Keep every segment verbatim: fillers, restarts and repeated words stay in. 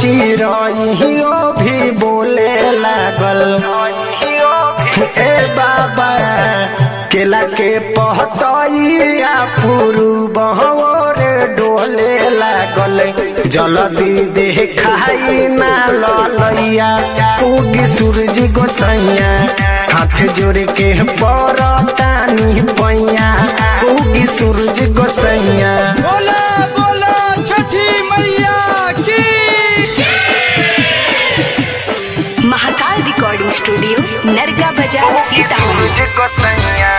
चिरइयो भी बोले लागल ए बाबा केला के पहतइया पुरुबहर डोले लागल जल्दी देखाई ना ललैया उगी सूरज गोसैया हाथ जोड़ के परतानी पैया उगी सूरज गोसैया। बोला बोला छठी मैया की। महाकाल रिकॉर्डिंग स्टूडियो नरगा बाजार सीतामढ़ी। सूरज गोसैया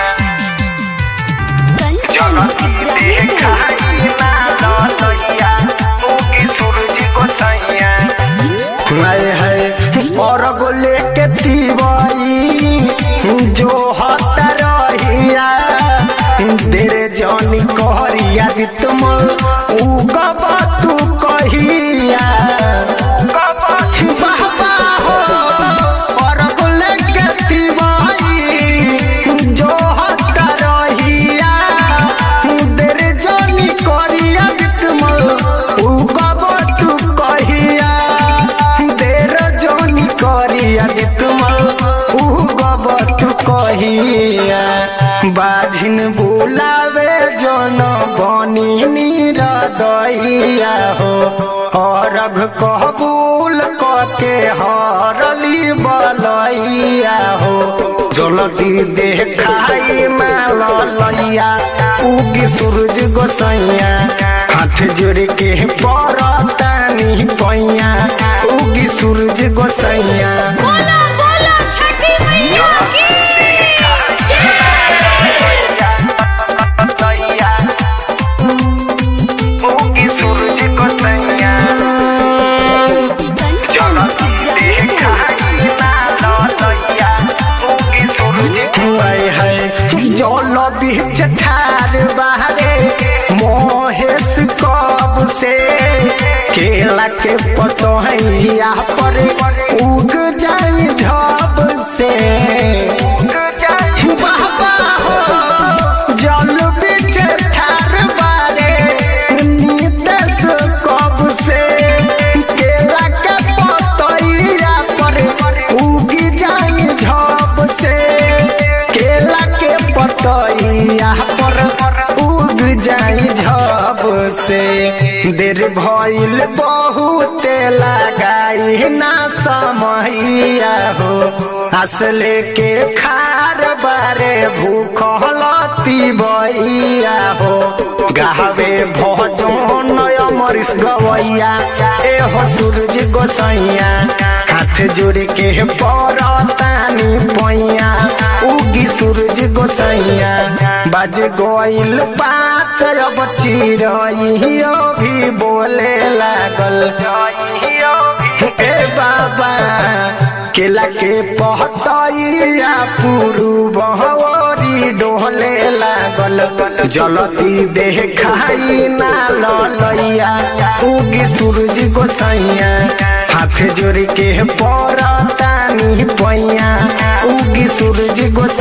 जल्दी देखाई ना ललैया उगी सूरज गोसैया। हाय हाय और गोले के तीवाई जो हत रहिया तेरे जानी कहरिया दी तुम उगब तू कहिया बाबा हो और गोले के तीवाई जो हत रहिया तेरे जानी कहरिया दी तुम उगब तू कहिया करिया दे तुम उगब तू कहिया बाझिन बुलावे जन बनी निरदैया हो हरघ कबूल कके हरली बलैया हो जल्दी देखाई माल लैया उगी सूरज गोसैया हाथ जोड़ के परतानी पैया उगी सूरज गोसैया। बोला बोला छठी मैया की। उगी सूरज गोसैया जल्दी देखाई ना ललैया उगी सूरज। हाय हाय जल बीच ठार बाहरे मोहेश कब से केला के पतोहिया पर उग जाई झब से बाबा हो जल बीच ठार बारे नीतेश कब से केला के पतोहिया पर उग जाई झब से केला के पतोहिया पर उग जाई झब से देर भइल बहुत लगाई ना समैया हो असले के खार बारे भूखलती बैया हो गावे भजन अमरीश गवैया ए हो सूरज गोसैया हाथ जोड़ के परतानी पैया उगी सूरज गोसैया बाज गइल पाँच अब चिरइयो भी बोले लागल ए बाबा केला के पहतइया पुरुबहरी डोले लागल जल्दी देखाई ना ललैया उगी सूरज गोसैया हाथ जोड़ के परतानी पैया उगी सूरज गोसैया।